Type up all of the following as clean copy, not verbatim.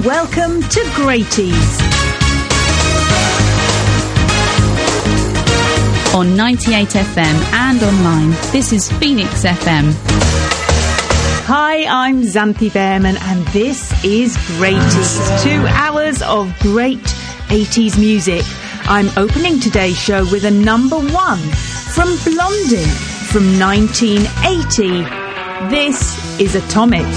welcome to Greytees. On 98 FM and online, this is Phoenix FM. Hi, I'm Xanthi Behrman and this is Greytees. 2 hours of great 80s music. I'm opening today's show with a number 1 from Blondin from 1980. This is Atomic.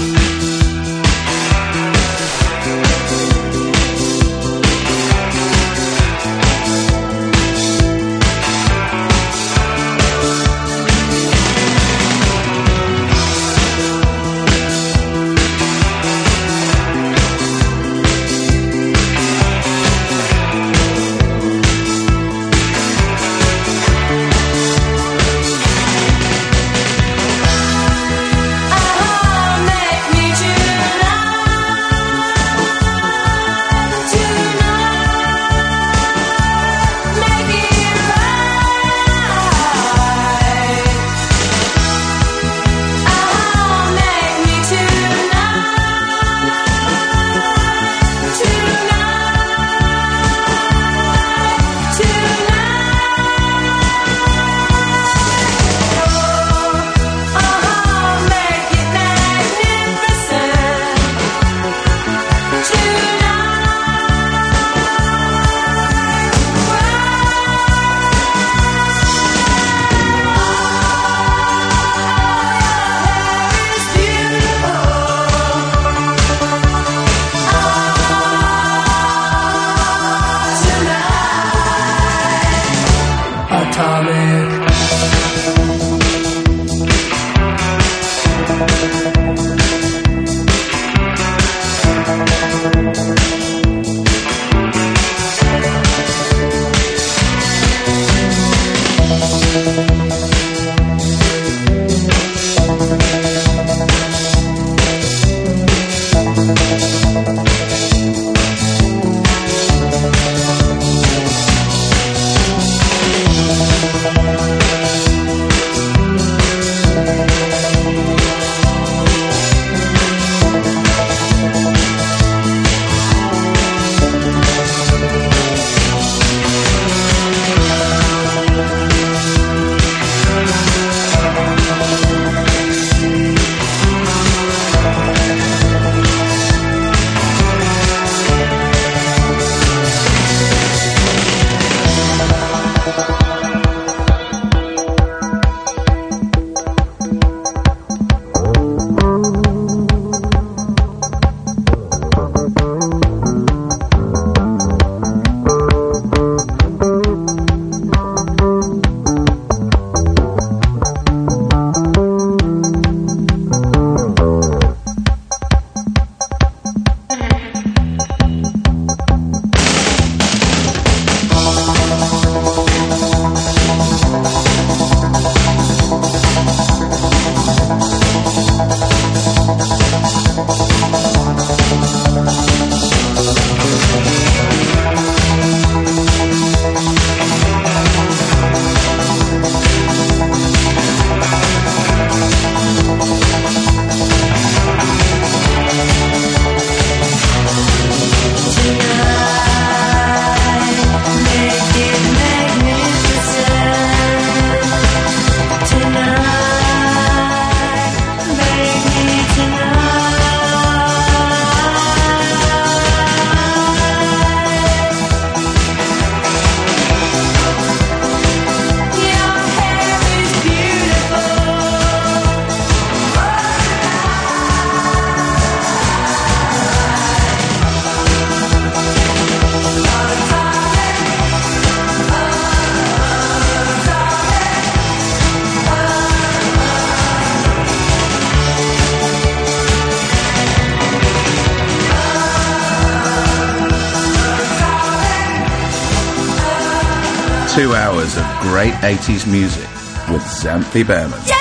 Two hours of great 80s music with Xanthi Behrman. Yeah!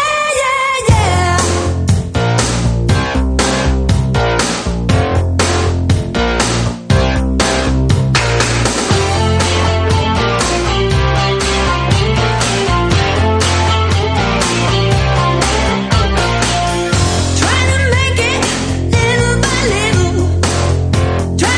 Trying to make it little by little.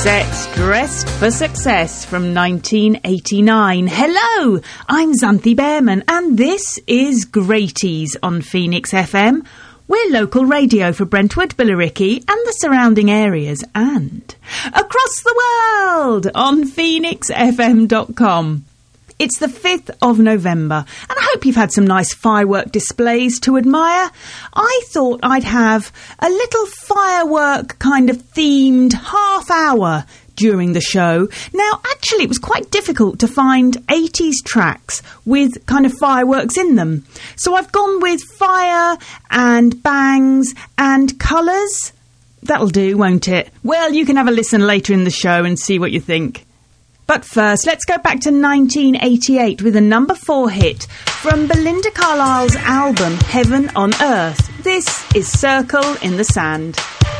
Roxette's Dressed for Success from 1989. Hello, I'm Xanthi Behrman and this is Greaties on Phoenix FM. We're local radio for Brentwood, Billericay and the surrounding areas and across the world on phoenixfm.com. It's the 5th of November and I hope you've had some nice firework displays to admire. I thought I'd have a little firework kind of themed half hour during the show. Now, actually, it was quite difficult to find 80s tracks with kind of fireworks in them. So I've gone with fire and bangs and colours. That'll do, won't it? Well, you can have a listen later in the show and see what you think. But first, let's go back to 1988 with a number 4 hit from Belinda Carlisle's album Heaven on Earth. This is Circle in the Sand.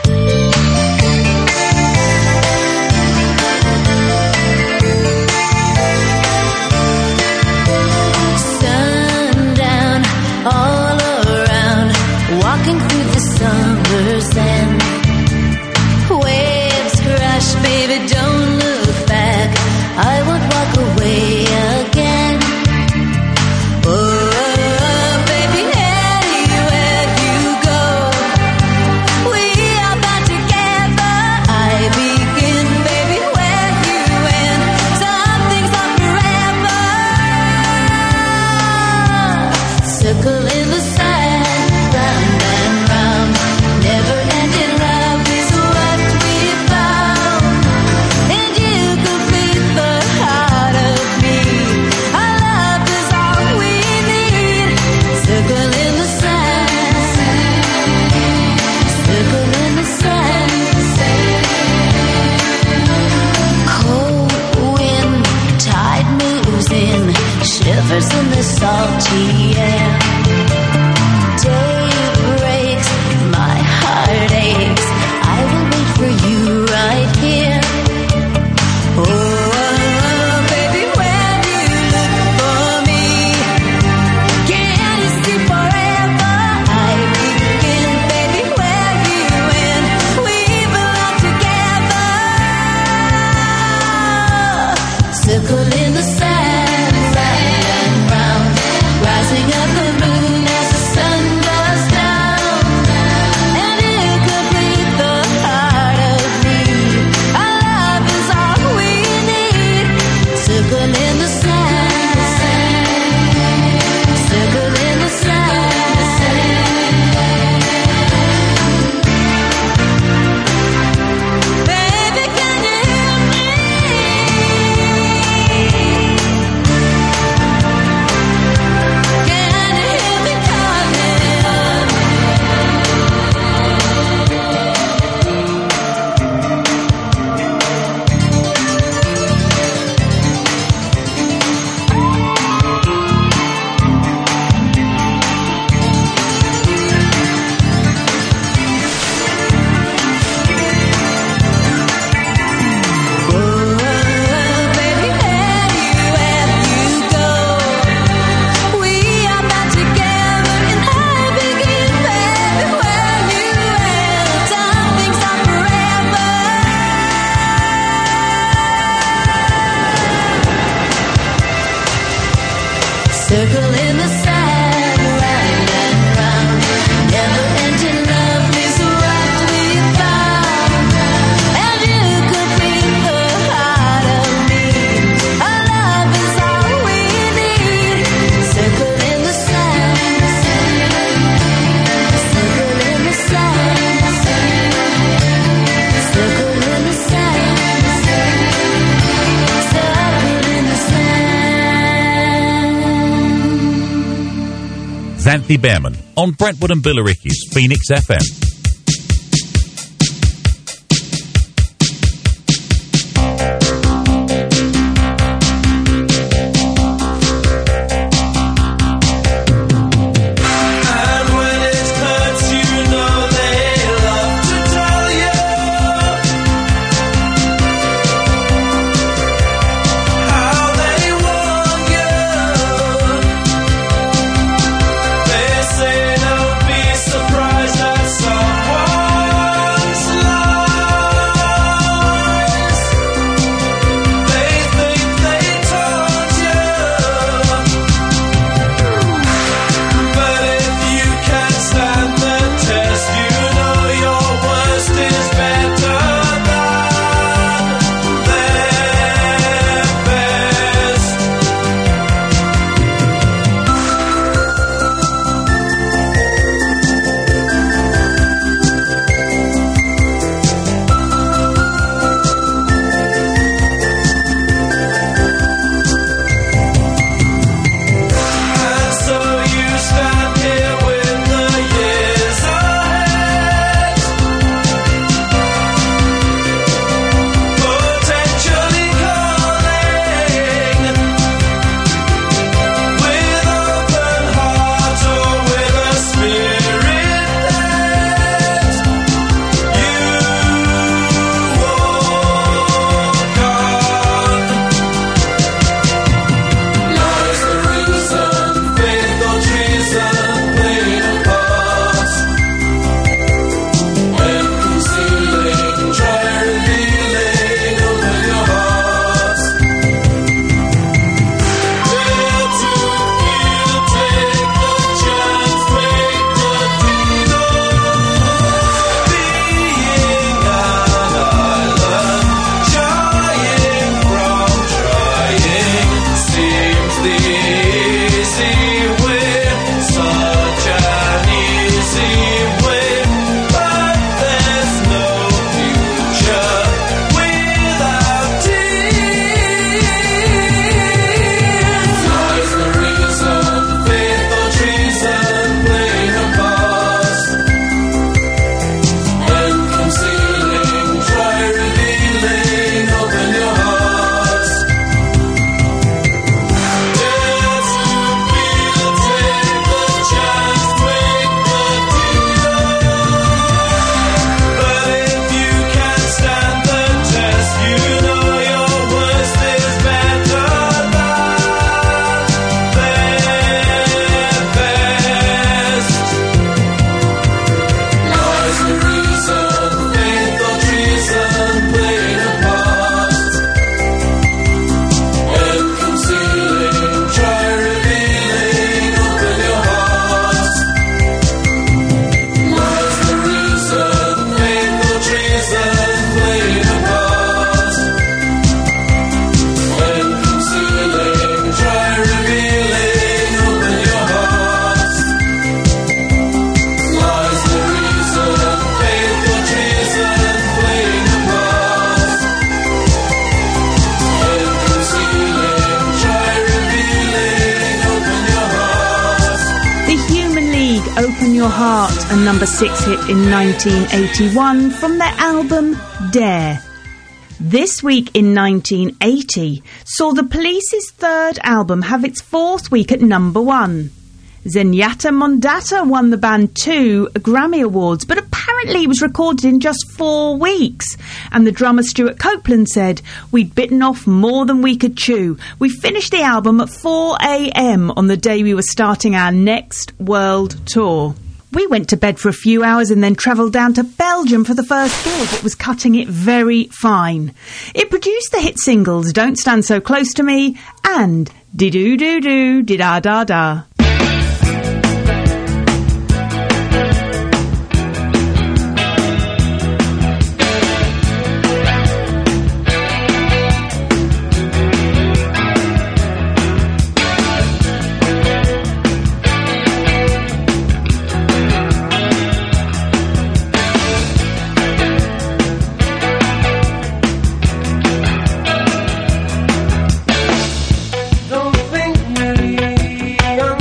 Sundown all around, walking through the summer sand. Waves crash, baby, don't look back. I won't walk away again. Oh, baby, anywhere you go, we are bound together. I begin, baby, where you end. Some things are forever. Circle in the sand, round and round. Never ending love is what we found. And you complete the heart of me. Our love is all we need. Circle in the sand. Circle in the sand. Cold wind, tide moves in, shivers in the salty air. Day breaks, my heart aches. I will wait for you right here. Oh, baby, when you look for me, can you see forever? I begin, baby, where you end. We belong together. Circle in the sand, round and round, rising up the moon as the sun goes down. And you complete the heart of me. Our love is all we need. Circle in the sand. Circle in the sand. Baby, can you hear me? Can you hear me calling? Oh, baby, anywhere you go, we are bound together. And I begin, baby, where you end. Some things are forever. Circle in the sand, round and round. Never ending love is what we found. And you complete the heart of me. Our love is all we need. Circle in the sand. Circle in the sand. Circle in the sand. Circle in the sand. Xanthi Behrman on Brentwood and Billericay's Phoenix FM. And when it hurts, you know they love to tell you how they want you. They say don't be surprised at some Your Heart, a number 6 hit in 1981 from their album Dare. This week in 1980 saw the Police's third album have its fourth week at number 1. Zenyatta Mondatta won the band 2 Grammy Awards, but apparently it was recorded in just 4 weeks. And the drummer Stuart Copeland said, "We'd bitten off more than we could chew. We finished the album at 4 a.m. on the day we were starting our next world tour. We went to bed for a few hours and then travelled down to Belgium for the first gig. It was cutting it very fine. It produced the hit singles Don't Stand So Close to Me and Di-Do-Do-Do, Di-Da-Da-Da. Don't think me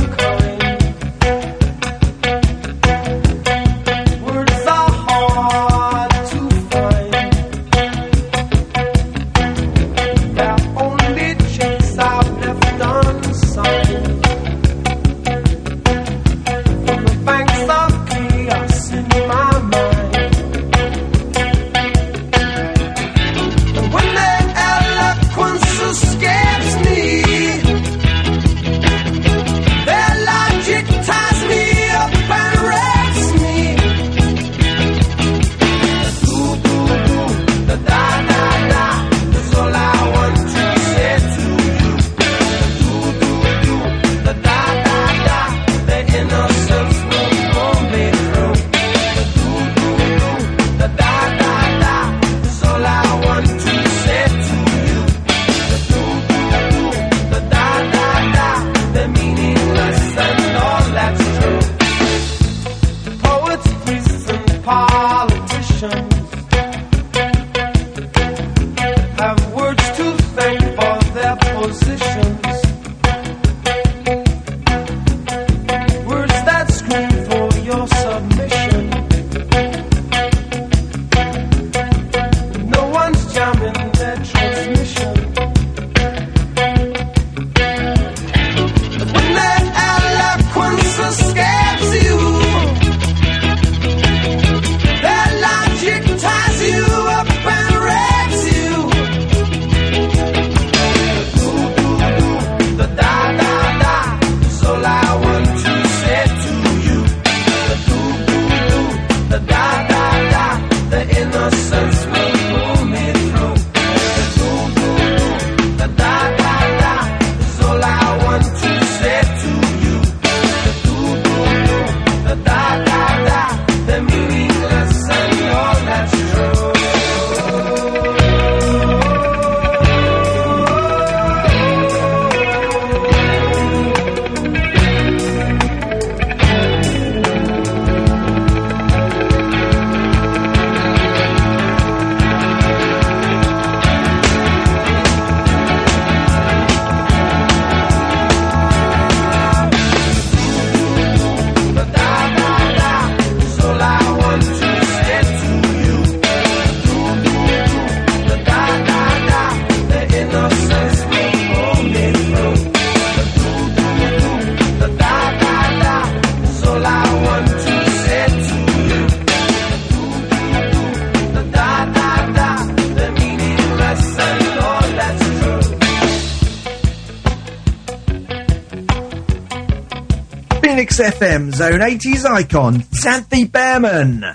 Phoenix FM, Zone 80's icon, Xanthi Behrman.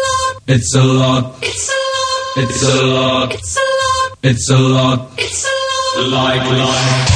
It's a lot. It's a lot. It's a lot. It's a lot. It's a lot. It's a lot. Like.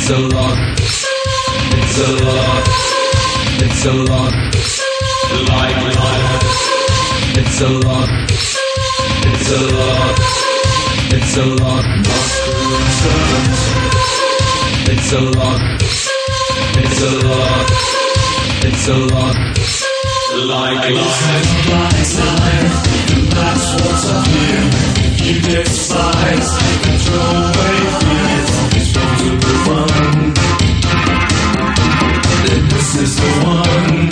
It's a lot. It's a lot. It's a lot. Like life. It's a lot. It's a lot. It's a lot. Muscular servants. It's a lot. It's a lot. It's a lot. Like life. And that's what's up here. You despise and throw away fears. It's supposed to be fun. Then this is the one.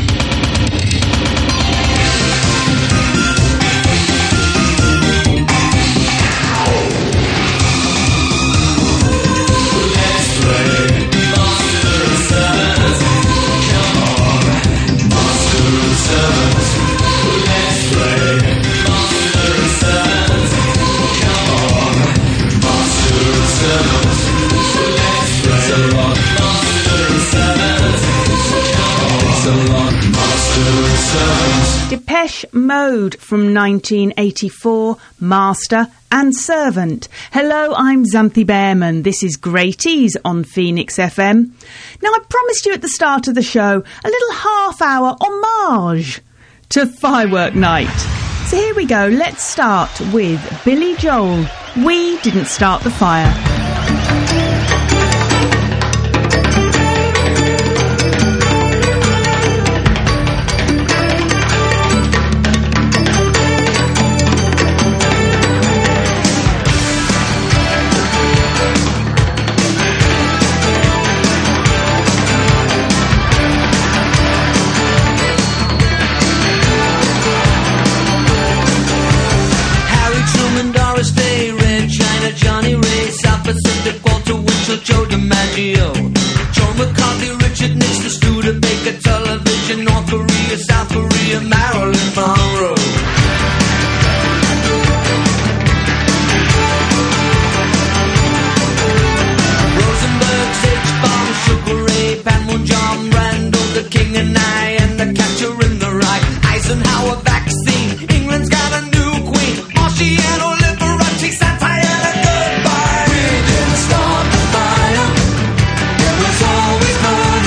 Let's play Monster Servants. Come on, Monster Servants. Let's play Monster Servants. Come on, Monster Servants. Let's play. It's a lot. Monster Servants. Come on, it's a lot. Monster Servants. Depeche Mode from 1984, Master and Servant. Hello, I'm Xanthi Behrman. This is Greaties on Phoenix FM. Now, I promised you at the start of the show a little half-hour homage to Firework Night. So here we go. Let's start with Billy Joel. We didn't start the fire. Harry Truman, Doris Day, Red China, Johnny Ray, South Pacific, Walter Winchell, Joe DiMaggio, Joe McCarthy, Richard Nixon, Studebaker, television, North Korea, South Korea, Marilyn Monroe. Rosenberg, H-Bomb, Sugar Ray, Panmure, John Randall, the King and I, and the Catcher in the Rye, Eisenhower vaccine, England's got a new queen, Marciano, Liberace, Santana, goodbye. We didn't start the fire, it was always burning.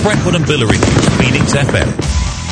Brentwood and Billericay's Phoenix FM.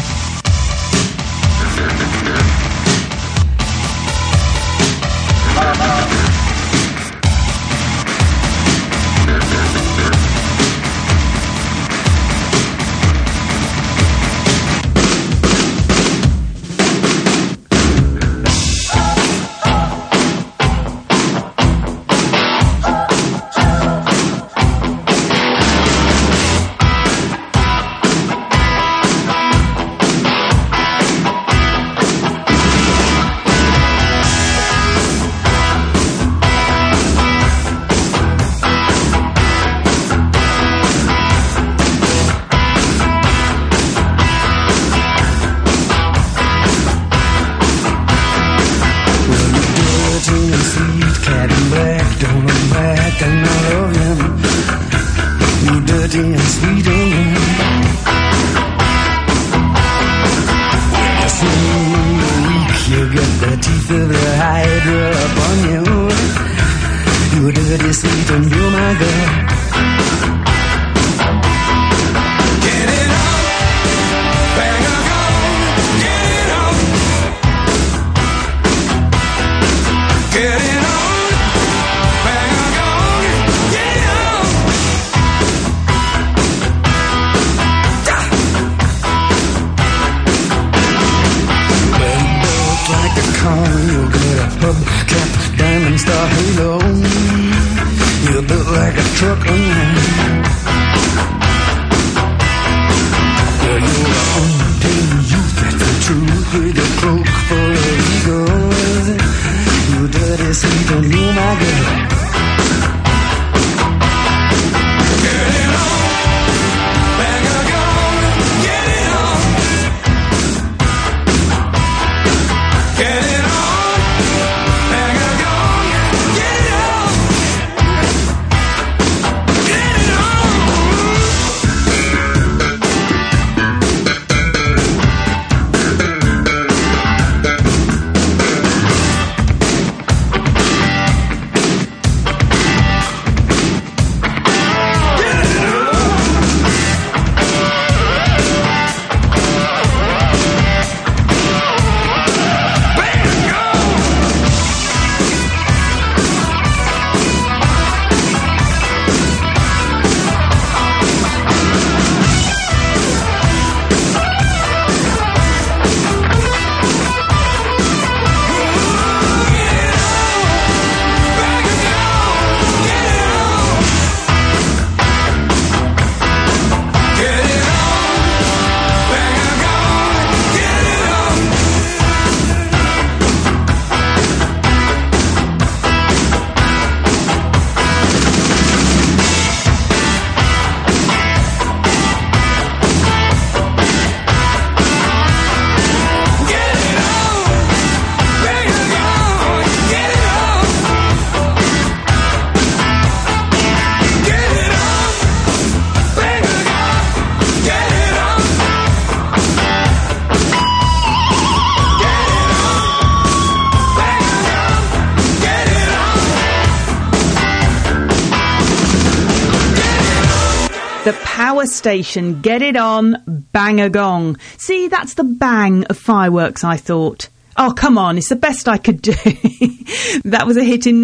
The Power Station, Get It On, Bang a Gong. See, that's the bang of fireworks, I thought. Oh, come on, it's the best I could do. That was a hit in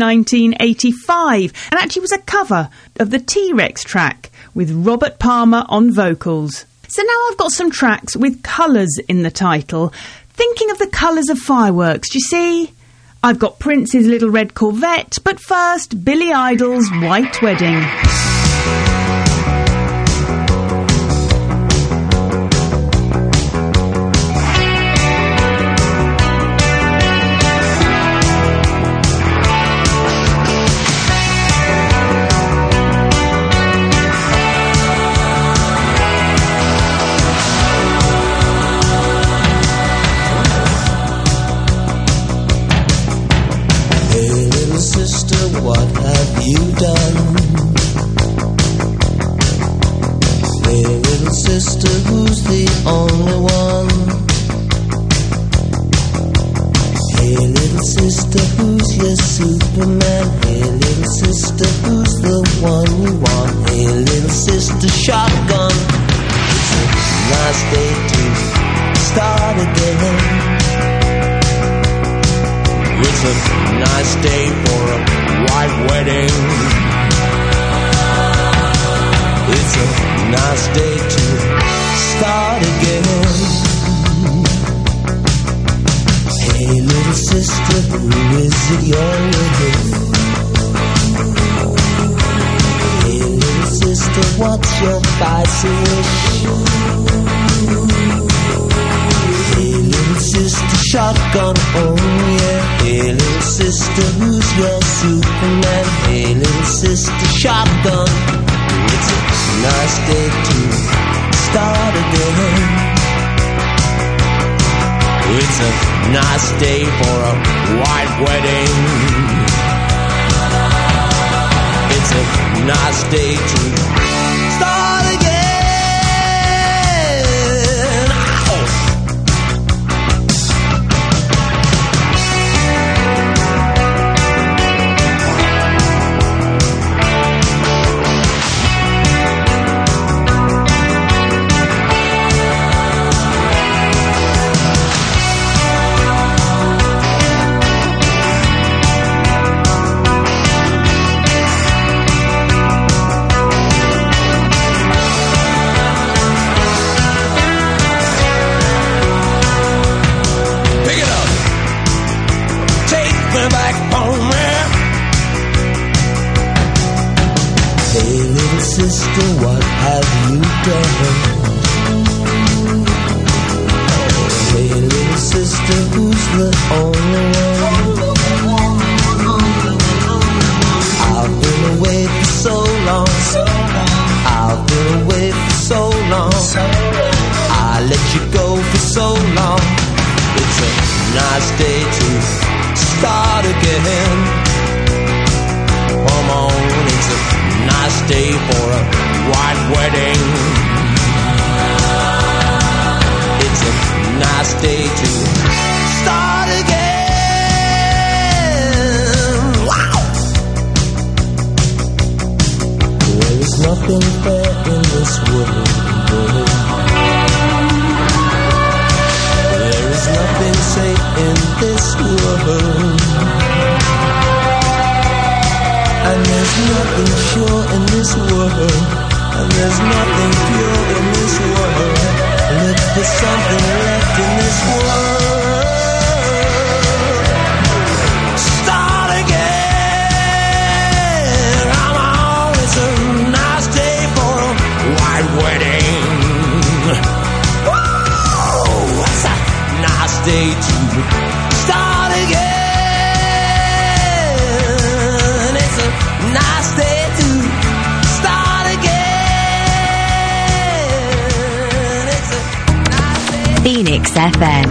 1985, and actually was a cover of the T-Rex track with Robert Palmer on vocals. So now I've got some tracks with colours in the title, thinking of the colours of fireworks, do you see? I've got Prince's Little Red Corvette, but first, Billy Idol's White Wedding. Shotgun. nice day to start again. It's a nice day for a white wedding. It's a nice day to start again. Hey little sister, who is it you're with? Hey little sister, what's your spicy wish? Hey little sister, shotgun, oh yeah. Hey little sister, who's your Superman? Hey little sister, shotgun. It's a nice day to start again. It's a nice day for a white wedding. It's a nice day to start again. Sister, what have you done? Hey little sister, who's the only one? I've been away for so long. I've been away for so long. I let you go for so long. It's a nice day to start again. Come on, it's a nice day for a white wedding. It's a nice day to start again. Wow! There is nothing fair in this world. There is nothing safe in this world. And there's nothing sure in this world. And there's nothing pure in this world. Look for something left in this world. Start again. Come on, it's a nice day for a white wedding. Whoa, it's a nice day to start again. Nice day to start again. It's a nice day. Phoenix FM.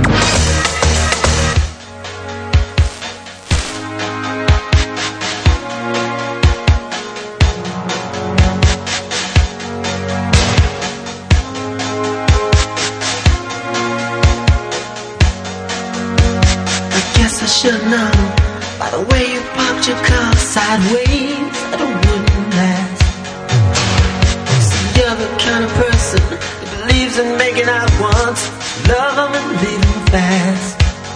I guess I should know by the way you parked your car sideways. That it wouldn't last. See, you're the kind of person that believes in making out once, love them and leave them fast.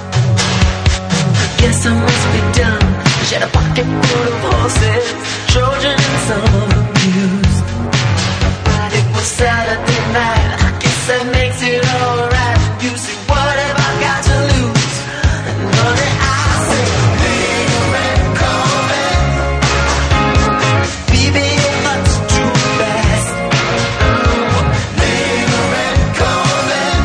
I guess I must be dumb. She had a pocket full of horses, Trojan and some of them used. But it was Saturday night. I guess that makes it alright. You see, what have I got to lose? And honey, I say, leave a red Corvette. Baby, you're much too fast. Leave a red Corvette.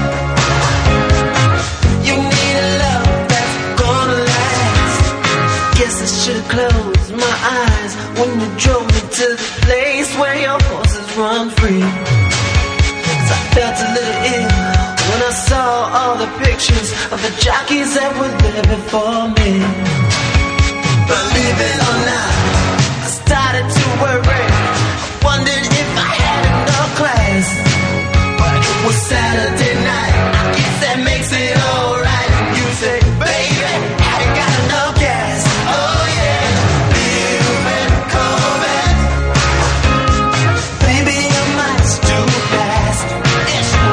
You need a love that's gonna last. Guess I should've closed my eyes when you drove me to the place where your horses run free. 'Cause I felt a little ill when I saw all the pictures of the jockeys that were there before me. Believe it or not, I started to worry. I wondered if I had enough class. But it was Saturday night. I guess that makes it alright. And you say, baby, I ain't got enough gas. Oh yeah, little red Corvette. Baby, you're much too fast. It's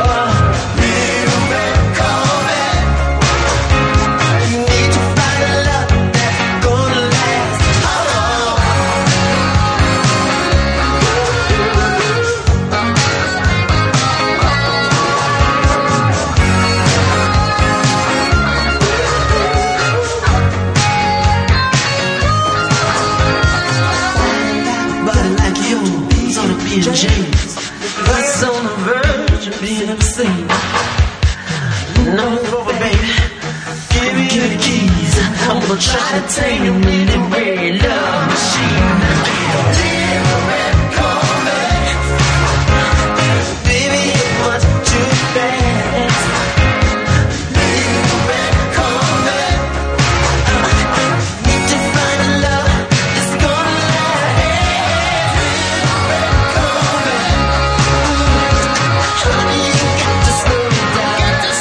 you never seen. No, over, baby. Give me the keys. I'm gonna try to tame your really red love machine. Little red Corvette. Baby, it was too fast. Little red Corvette. Need to find a love that's gonna last. Little red Corvette. Honey, you got to slow down.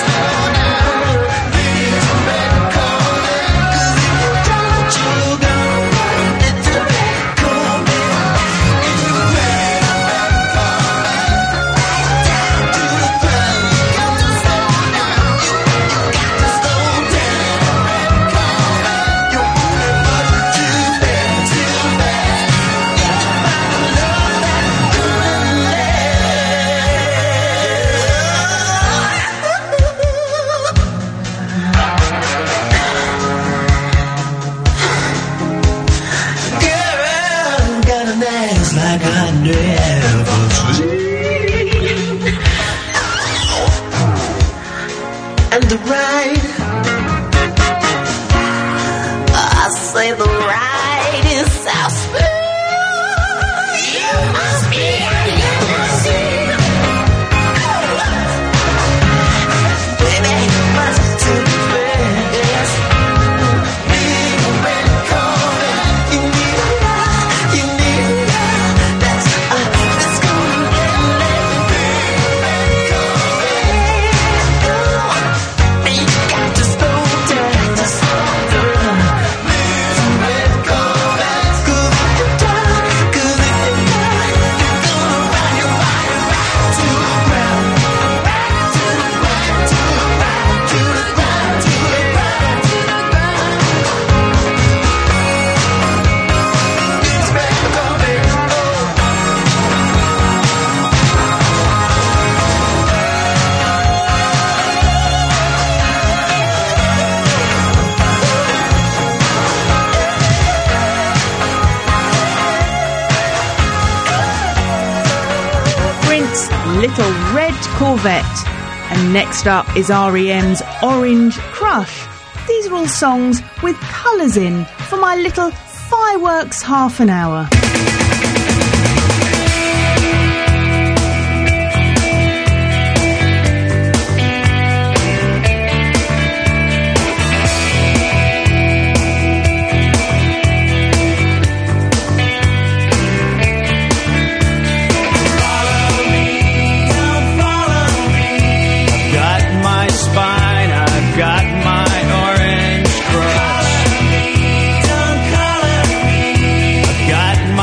Little red Corvette. 'Cause if you don't, you'll go. Little red Corvette. Little red Corvette. Right down to the ground. You got to slow down. You got to slow down. Red Corvette. You're moving much too fast, too fast. Got to find a love that's gonna Girl, got an ass like I never seen. And the ride, I say the ride is so smooth. You must be, you must be. Baby, much too fast. Little red Corvette, you need a love, you need a love that's gonna let little red Corvette. You got to slow down, to slow down. Little red Corvette, 'cause if you don't, you're gonna ride your body right to the ground, right to the ground, to the ground, to the ground, to the ground, to the ground. It's red Corvette, Prince, Little Red Corvette. And next up is REM's Orange Crush. These are all songs with colours in for my little fireworks half an hour. got my spine, I've got my orange crush. I've got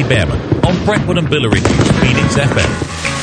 Behrman on Brentwood and Billericay's Phoenix FM.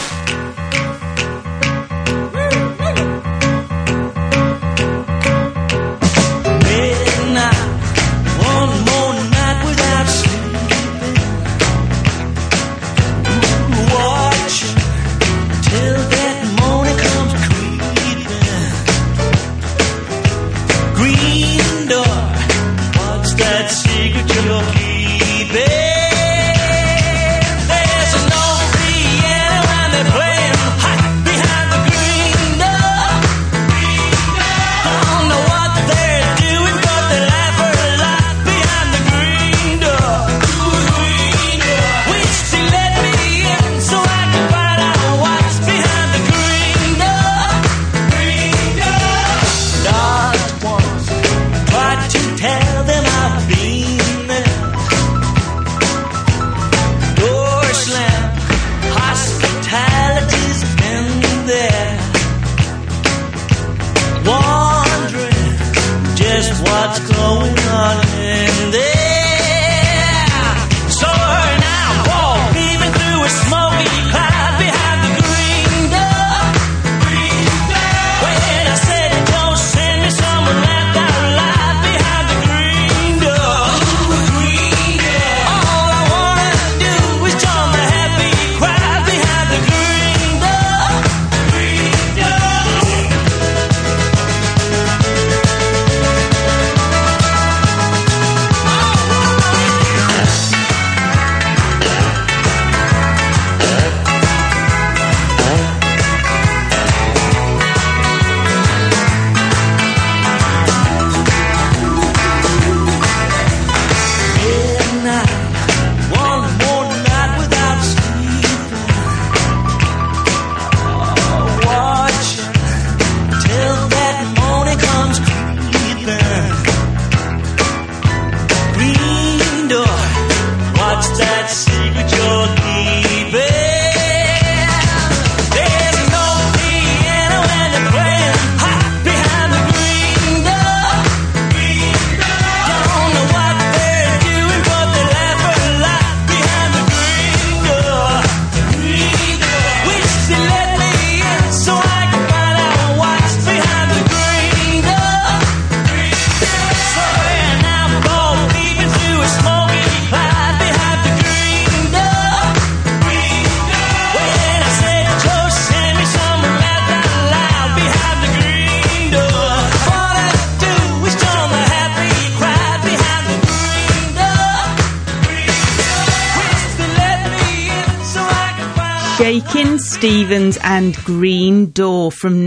Shakin' Stevens and Green Door from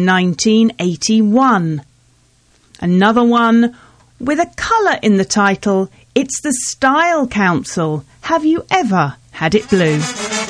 1981. Another one with a colour in the title. It's the Style Council. Have you ever had it blue?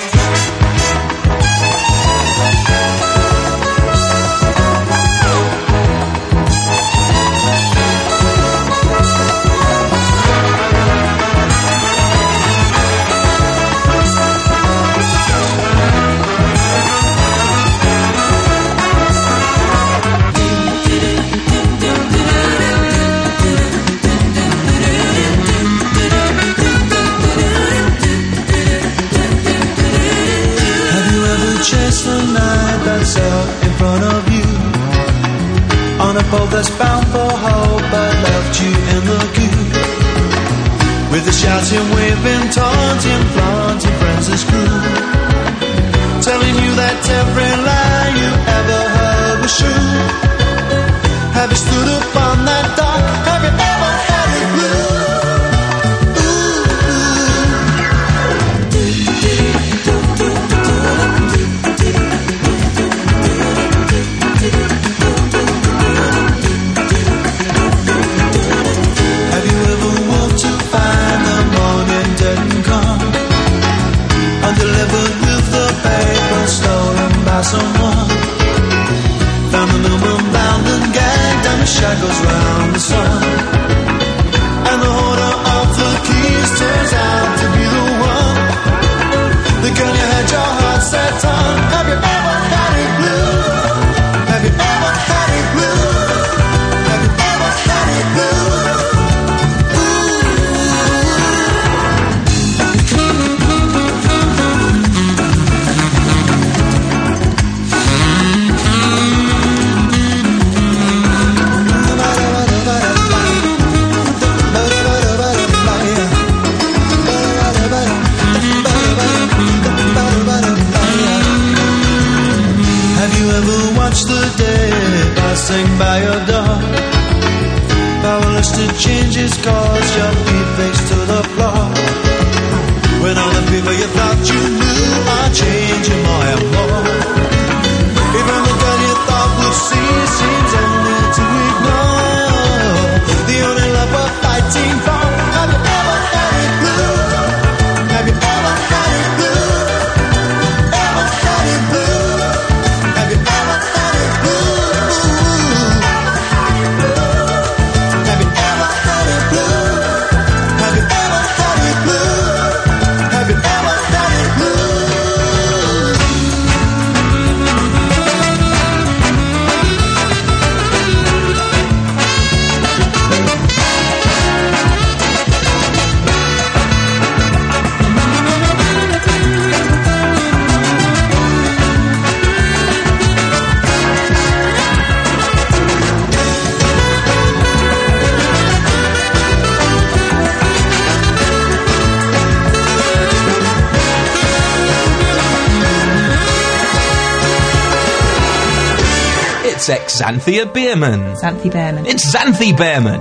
Chase the night that's out in front of you on a boat that's bound for hope but left you in the queue with the shouting, waving, taunting, flaunting friends as crew, telling you that every lie you ever heard was true. Have you stood upon that dock? Have you ever had it blue? Delivered with the paper stolen by someone. Found the woman bound and gagged and the shackles round the sun. And the holder of the keys turns out to be the one. The girl you had your heart set on. Have you ever had it blue? Have you ever had it blue? Have you ever had it blue? Ooh. watch the day passing by your door. Powerless to change his course, your feet face to the floor. When all the people you thought you knew are changing more and more. Even the girl you thought would see seems only to ignore. The only love we're fighting for. Have you ever had it blue? Have you ever had it blue? Ever had it blue? Have you ever had it blue? Have you ever had it blue? Have you ever had it blue? Have you ever had it blue? It's ex-Xanthia Beerman. Xanthi Behrman. It's Xanthi Behrman.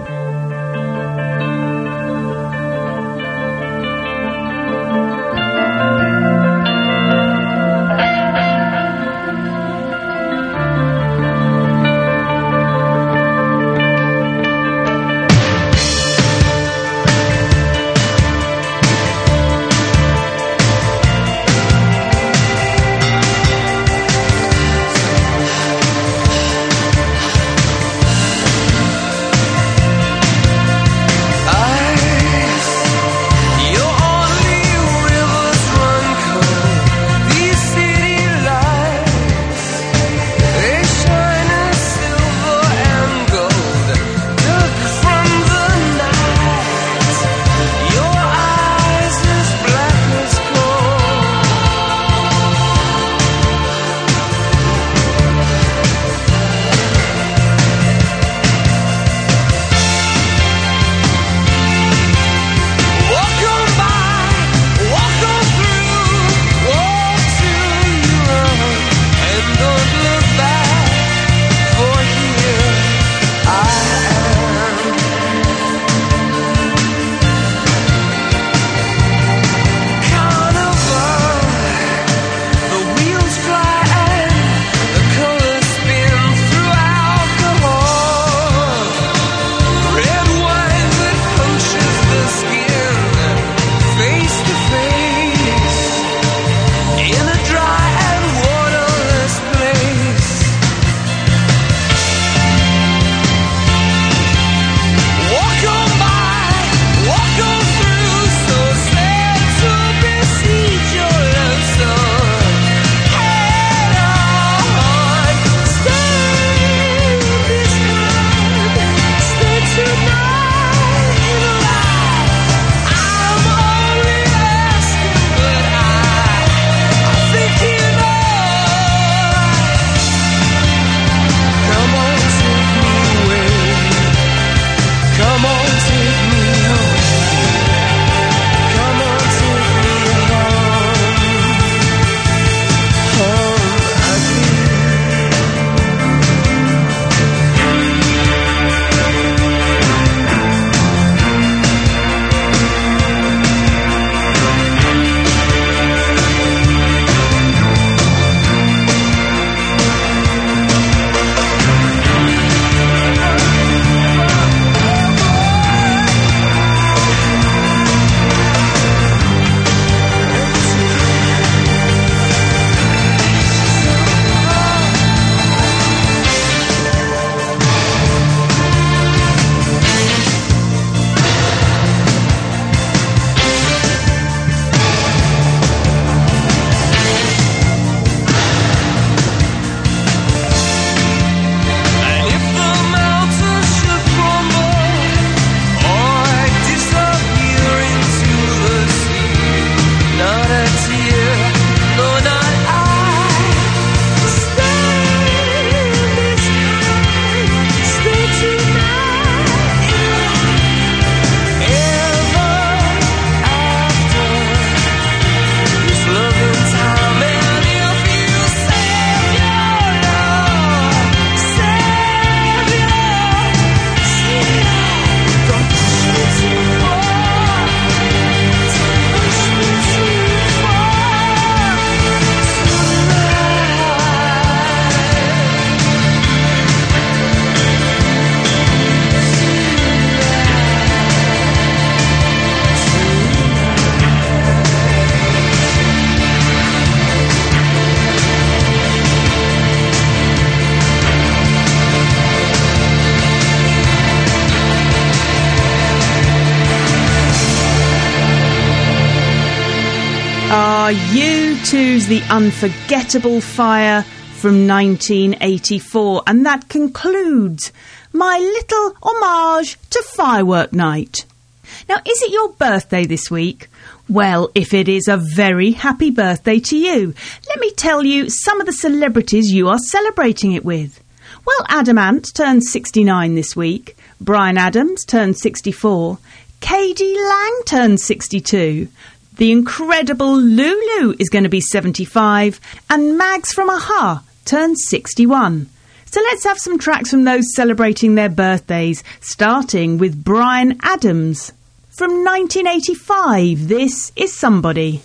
are U2's The Unforgettable Fire from 1984, and that concludes my little homage to Firework Night. Now, is it your birthday this week? Well, if it is, a very happy birthday to you. Let me tell you some of the celebrities you are celebrating it with. Well, Adam Ant turned 69 this week. Bryan Adams turned 64. K.D. Lang turned 62. The incredible Lulu is going to be 75. And Mags from Aha turned 61. So let's have some tracks from those celebrating their birthdays, starting with Bryan Adams. From 1985, this is Somebody.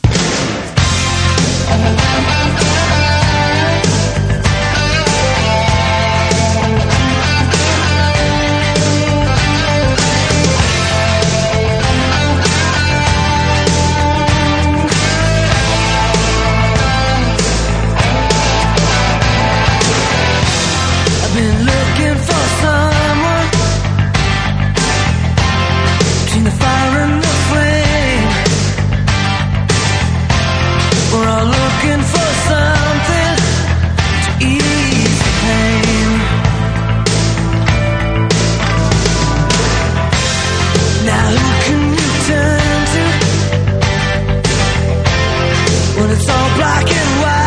When it's all black and white.